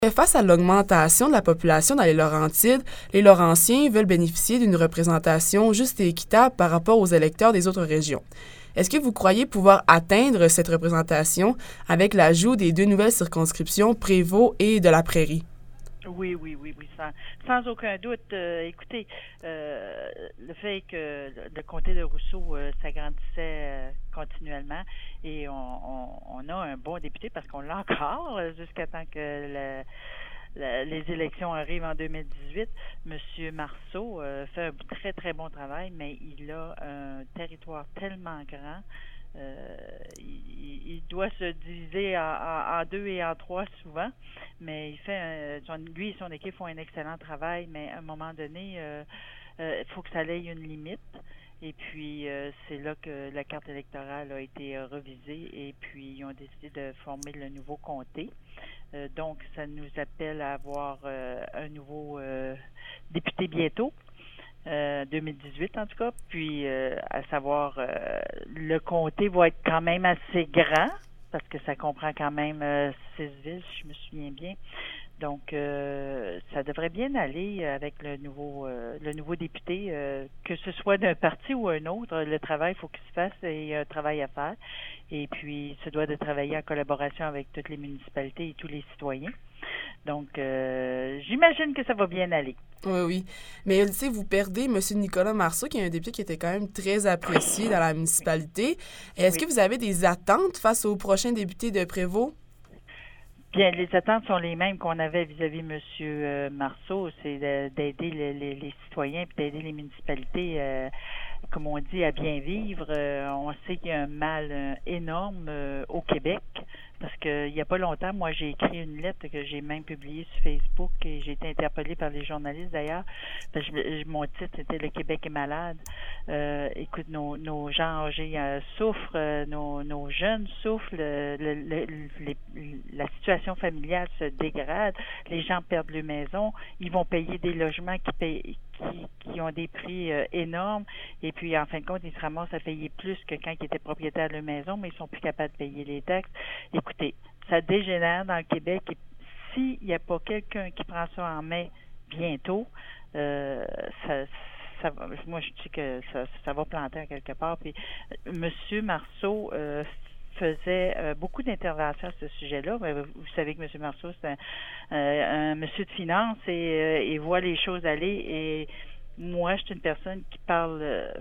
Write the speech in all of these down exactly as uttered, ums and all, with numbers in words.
Face à l'augmentation de la population dans les Laurentides, les Laurentiens veulent bénéficier d'une représentation juste et équitable par rapport aux électeurs des autres régions. Est-ce que vous croyez pouvoir atteindre cette représentation avec l'ajout des deux nouvelles circonscriptions Prévost et de la Prairie? Oui, oui, oui, oui, sans, sans aucun doute. Euh, écoutez, euh, le fait que le comté de Rousseau euh, s'agrandissait euh, continuellement et on, on, on a un bon député parce qu'on l'a encore euh, jusqu'à temps que le, le, les élections arrivent en deux mille dix-huit. Monsieur Marceau euh, fait un très, très bon travail, mais il a un territoire tellement grand. Euh, il, il doit se diviser en, en, en deux et en trois souvent, mais il fait un, son, lui et son équipe font un excellent travail, mais à un moment donné, euh, euh, il faut que ça ait une limite. Et puis, euh, c'est là que la carte électorale a été euh, revisée et puis ils ont décidé de former le nouveau comté. Euh, donc, ça nous appelle à avoir euh, un nouveau euh, député bientôt. Euh, deux mille dix-huit en tout cas, puis euh, à savoir euh, le comté va être quand même assez grand parce que ça comprend quand même euh, six villes, si je me souviens bien. Donc euh, ça devrait bien aller avec le nouveau euh, le nouveau député, euh, que ce soit d'un parti ou un autre, le travail il faut qu'il se fasse et il y a un travail à faire. Et puis il se doit de travailler en collaboration avec toutes les municipalités et tous les citoyens. Donc, euh, j'imagine que ça va bien aller. Oui, oui. Mais tu sais, vous perdez M. Nicolas Marceau, qui est un député qui était quand même très apprécié dans la municipalité. Est-ce Oui. que vous avez des attentes face au prochain député de Prévost? Bien, les attentes sont les mêmes qu'on avait vis-à-vis de M. Marceau, c'est d'aider les, les, les citoyens et d'aider les municipalités, euh, comme on dit, à bien vivre. Euh, on sait qu'il y a un mal euh, énorme euh, au Québec, parce qu'il n'y a pas longtemps, moi, j'ai écrit une lettre que j'ai même publiée sur Facebook et j'ai été interpellée par les journalistes d'ailleurs. Parce que je, mon titre était « Le Québec est malade ». Euh, écoute, nos, nos gens âgés euh, souffrent, euh, nos, nos jeunes souffrent, le, le, le, les, la situation familiale se dégrade, les gens perdent leur maison, ils vont payer des logements qui payent, qui, qui ont des prix euh, énormes, et puis en fin de compte, ils se ramassent à payer plus que quand ils étaient propriétaires de leur maison, mais ils sont plus capables de payer les taxes. Écoutez, ça dégénère dans le Québec, et s'il n'y a pas quelqu'un qui prend ça en main bientôt, euh, ça Ça va, moi, je dis que ça, ça va planter à quelque part. Puis, M. Marceau euh, faisait euh, beaucoup d'interventions à ce sujet-là. Mais vous, vous savez que M. Marceau, c'est un, euh, un monsieur de finance et euh, il voit les choses aller. Et moi, je suis une personne qui parle euh,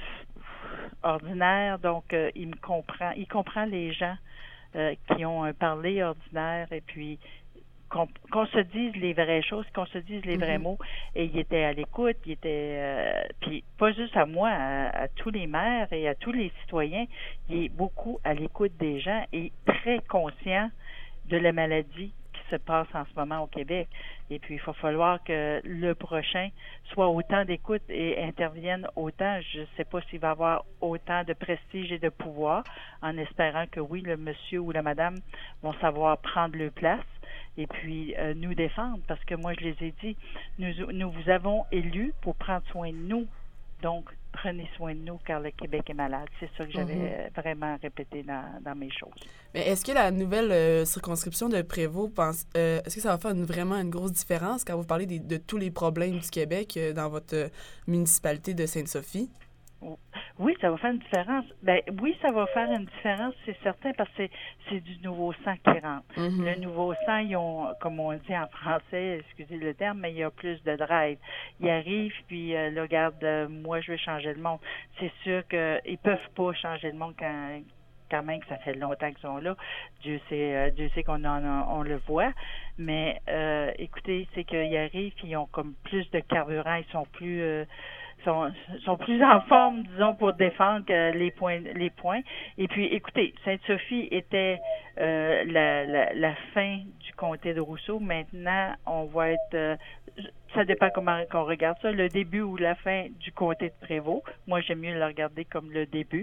ordinaire, donc euh, il me comprend. Il comprend les gens euh, qui ont un parler ordinaire et puis Qu'on, qu'on se dise les vraies choses, qu'on se dise les vrais mm-hmm. mots. Et il était à l'écoute, il était, euh, puis pas juste à moi, à, à tous les maires et à tous les citoyens, il est beaucoup à l'écoute des gens et très conscient de la maladie qui se passe en ce moment au Québec. Et puis, il va falloir que le prochain soit autant d'écoute et intervienne autant. Je ne sais pas s'il va avoir autant de prestige et de pouvoir, en espérant que oui, le monsieur ou la madame vont savoir prendre leur place et puis euh, nous défendre, parce que moi, je les ai dit, nous, nous vous avons élus pour prendre soin de nous. Donc, prenez soin de nous car le Québec est malade. C'est ça que j'avais mm-hmm. vraiment répété dans, dans mes choses. Mais est-ce que la nouvelle euh, circonscription de Prévost, pense, euh, est-ce que ça va faire une, vraiment une grosse différence quand vous parlez des, de tous les problèmes du Québec euh, dans votre euh, municipalité de Sainte-Sophie? Oui, ça va faire une différence. Ben oui, ça va faire une différence, c'est certain, parce que c'est, c'est du nouveau sang qui rentre. Mm-hmm. Le nouveau sang, ils ont, comme on dit en français, excusez le terme, mais il y a plus de drive. Ils arrivent, puis euh, là, regarde, euh, moi, je veux changer le monde. C'est sûr qu'ils peuvent pas changer le monde quand quand même que ça fait longtemps qu'ils sont là. Dieu sait, euh, Dieu sait qu'on en, on le voit. Mais euh, écoutez, c'est qu'ils arrivent, puis ils ont comme plus de carburant, ils sont plus euh, sont, sont plus en forme, disons, pour défendre euh, les points les points. Et puis, écoutez, Sainte-Sophie était euh, la, la, la fin du comté de Rousseau. Maintenant, on va être euh, ça dépend comment on regarde ça, le début ou la fin du comté de Prévost. Moi, j'aime mieux le regarder comme le début.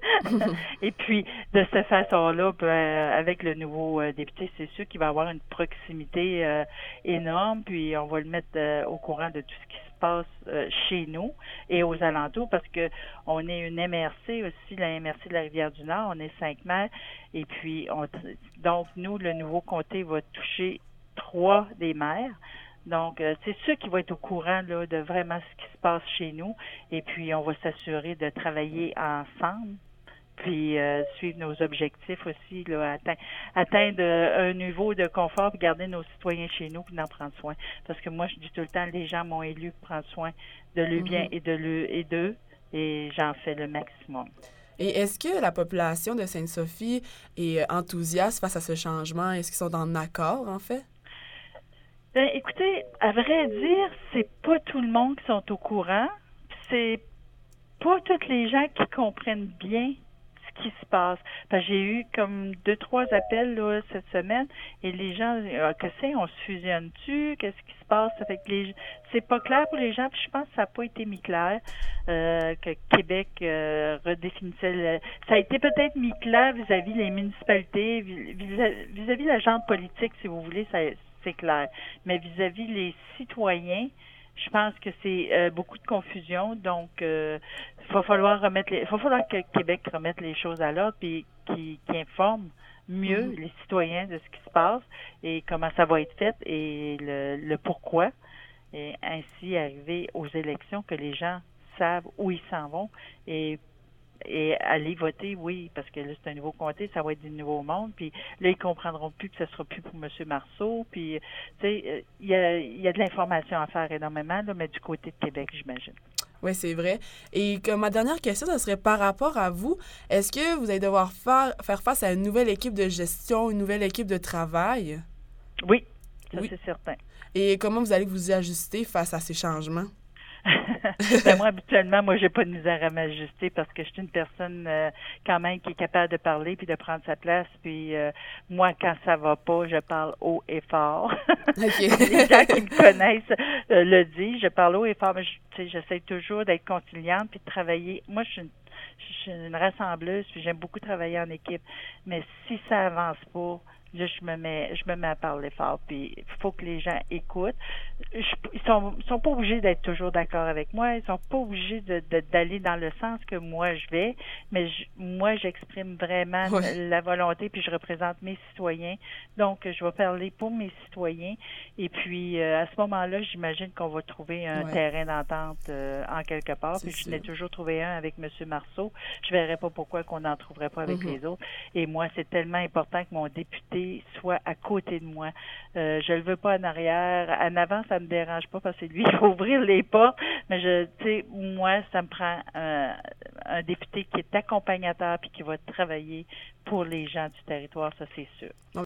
Et puis, de cette façon-là, ben, avec le nouveau euh, député, c'est sûr qu'il va avoir une proximité euh, énorme, puis on va le mettre euh, au courant de tout ce qui se passe euh, chez nous et aux alentours, parce que on est une M R C aussi, la M R C de la Rivière-du-Nord, on est cinq maires, et puis, on, donc, nous, le nouveau comté va toucher trois des maires. Donc, euh, c'est ceux qui vont être au courant là, de vraiment ce qui se passe chez nous. Et puis, on va s'assurer de travailler ensemble, puis euh, suivre nos objectifs aussi, là, atteindre, atteindre un niveau de confort, puis garder nos citoyens chez nous, puis d'en prendre soin. Parce que moi, je dis tout le temps, les gens m'ont élu pour prendre soin de leur bien Mm-hmm. et de leur, et d'eux, et j'en fais le maximum. Et est-ce que la population de Sainte-Sophie est enthousiaste face à ce changement? Est-ce qu'ils sont en accord, en fait? Ben, écoutez, à vrai dire, c'est pas tout le monde qui sont au courant. C'est pas tous les gens qui comprennent bien ce qui se passe. Parce que j'ai eu comme deux, trois appels là, cette semaine et les gens, ah, que c'est, on se fusionne-tu? Qu'est-ce qui se passe? Ça fait que les, c'est pas clair pour les gens, puis je pense que ça n'a pas été mis clair, euh, que Québec euh, redéfinissait le, ça a été peut-être mis clair vis-à-vis les municipalités, vis-à-vis, vis-à-vis la gente politique, si vous voulez, ça c'est clair. Mais vis-à-vis les citoyens, je pense que c'est euh, beaucoup de confusion. Donc, il euh, va falloir remettre les, va falloir que Québec remette les choses à l'ordre puis qui, qui informe mieux mm-hmm. les citoyens de ce qui se passe et comment ça va être fait et le, le pourquoi. Et ainsi arriver aux élections que les gens savent où ils s'en vont et et aller voter, oui, parce que là, c'est un nouveau comté, ça va être du nouveau monde, puis là, ils comprendront plus que ce sera plus pour M. Marceau, puis, tu sais, il y a, y a de l'information à faire énormément, là, mais du côté de Québec, j'imagine. Oui, c'est vrai. Et comme ma dernière question, ça serait par rapport à vous, est-ce que vous allez devoir faire, faire face à une nouvelle équipe de gestion, une nouvelle équipe de travail? Oui, ça oui. c'est certain. Et comment vous allez vous y ajuster face à ces changements? ben moi, habituellement, moi, j'ai pas de misère à m'ajuster parce que je suis une personne euh, quand même qui est capable de parler puis de prendre sa place. Puis euh, moi, quand ça va pas, je parle haut et fort. Okay. Les gens qui me connaissent euh, le disent, je parle haut et fort, mais je, tu sais, j'essaie toujours d'être conciliante puis de travailler. Moi, je suis une, je suis une rassembleuse puis j'aime beaucoup travailler en équipe. Mais si ça avance pas, là, je me mets, je me mets à parler fort, puis il faut que les gens écoutent. Je, ils sont, ils sont pas obligés d'être toujours d'accord avec moi, ils sont pas obligés de, de, d'aller dans le sens que moi je vais, mais je, moi j'exprime vraiment ouais. la volonté, puis je représente mes citoyens, donc je vais parler pour mes citoyens, et puis euh, à ce moment-là, j'imagine qu'on va trouver un ouais. terrain d'entente euh, en quelque part, c'est puis je n'ai toujours trouvé un avec M. Marceau, je verrais pas pourquoi qu'on n'en trouverait pas avec mm-hmm. les autres, et moi c'est tellement important que mon député soit à côté de moi. Euh, je le veux pas en arrière. En avant, ça me dérange pas parce que lui, il va ouvrir les portes. Mais je, tu sais, moi, ça me prend un, un député qui est accompagnateur puis qui va travailler pour les gens du territoire, ça c'est sûr.